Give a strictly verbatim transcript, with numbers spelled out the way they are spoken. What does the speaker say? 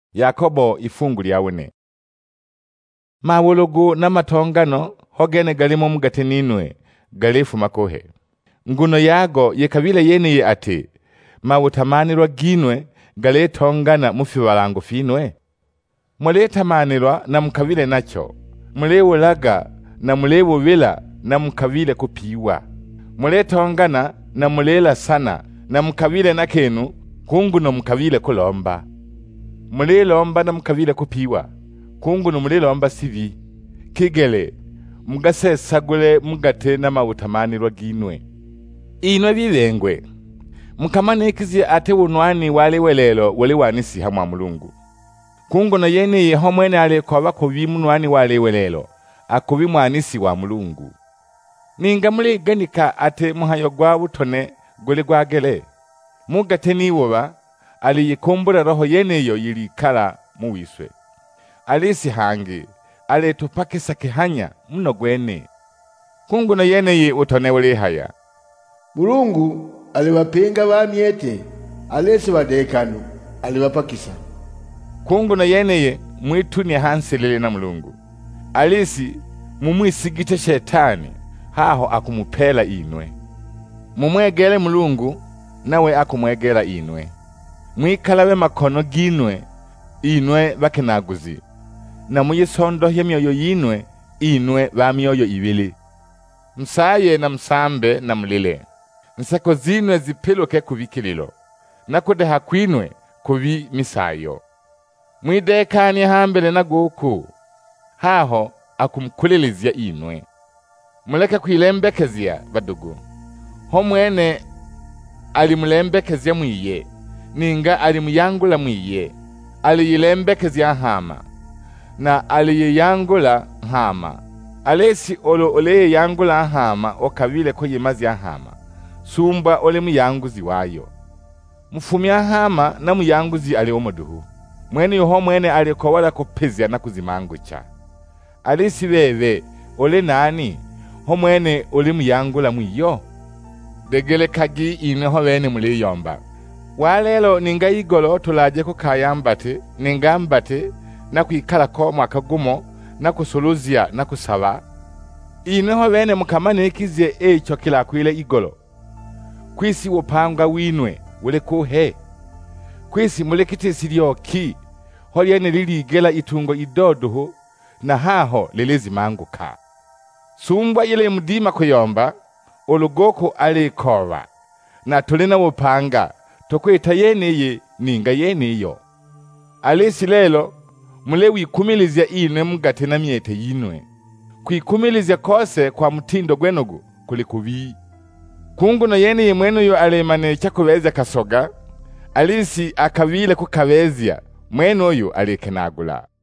Yakobo ifungu lya wune. Mawulugu n'amatongano hogene galimo mugati ninwe galifuma kuhe. Nguno yago yekabile yeniye ati mawutamanirwa ginwe galetongana mufiwalangu finwe. Muletamanirwa na mukabile nacho, mulewulaga na mulewuvila na mukabile kupiwa. Muletongana na mulela sana na mukabile na kenu kunguno mukabile kulomba. Mulelomba na mukabile kupiwa kunguno mulelomba sivi. Kigele mugase sagule mugate na mawutamanirwa ginwe. Inwe bibengwe mukamanikizie ate unwani wale welelo wale wanisi hamwa Mulungu. Kunguno yene homwene ale kwa kubi munwani wale welelo akubi mwanisi wa Mulungu. Ninga muli ganika ate muhayo gwa butone gule gwagele mugate niwoba ali yikumbura roho yene yo yirikala muwiswe. Alisi hangi ale tupakisa kihanya muno gwene. Kunguno yene ye utone wale haya. Mulungu aliwapinga bamyete alesi badekano aliwapakisa. Kunguno yene ye mwituni hanselele na Mulungu. Alisi mumwisigite shetani haho akumupela inwe. Mumwegele Mulungu nawe akumwegela inwe. Mwikalawe makono ginwe inwe bakenaguzi. Na muyisondo myoyo yinwe inwe bamyoyo ibili. Msaye na msambe na mlile. Nsako zinwe zipiluke kubikililo. Nakudeha kwinwe kubi misayo. Mwidekani hambele na goku. Haho akumkulilizia inwe. Muleke kuilembekezia badugu. Homwene alimulembekezia mwiye. Ninga alimuyangula mwiye. Aliyilembekezia hama. Na aliyangula hama. Alesi olo ole yangula hama okabile koyimazi hama. Sumba ole muyanguzi wayo. Mufumya hama na muyanguzi ali omuduhu. Mwene yoho mwene alikowala kupizia na kuzimangucha. Alisi bebe ole nani ho mwene ole muyangula mwiyo. Degele kagi ineho bene muli yomba. Walelo ninga igolo tulaje ko kayambate ninga mbate na kuikala ko mwakagumo na kusuluzia na kusaba. Ineho bene mukamanikizie echo kila kwile igolo. Kwisi wopanga winwe wule kuhe. Kwisi mulekite silioki holyene liligela itungo idodoho na haho lelezi manguka. Sumbwa ile mudima kuyomba olugoko alikova na tulina wopanga tokweta yeneye ninga yeneyo. Alisi lelo mulewi kumilizia inwe mugate na myete yinwe. Kuikumilizia kose kwa mtindo gwenogu kulikubi. Kunguno yene mwenu yo alemane chakubeza kasoga. Alisi akavile kukavezia mwenu yo alekenagula.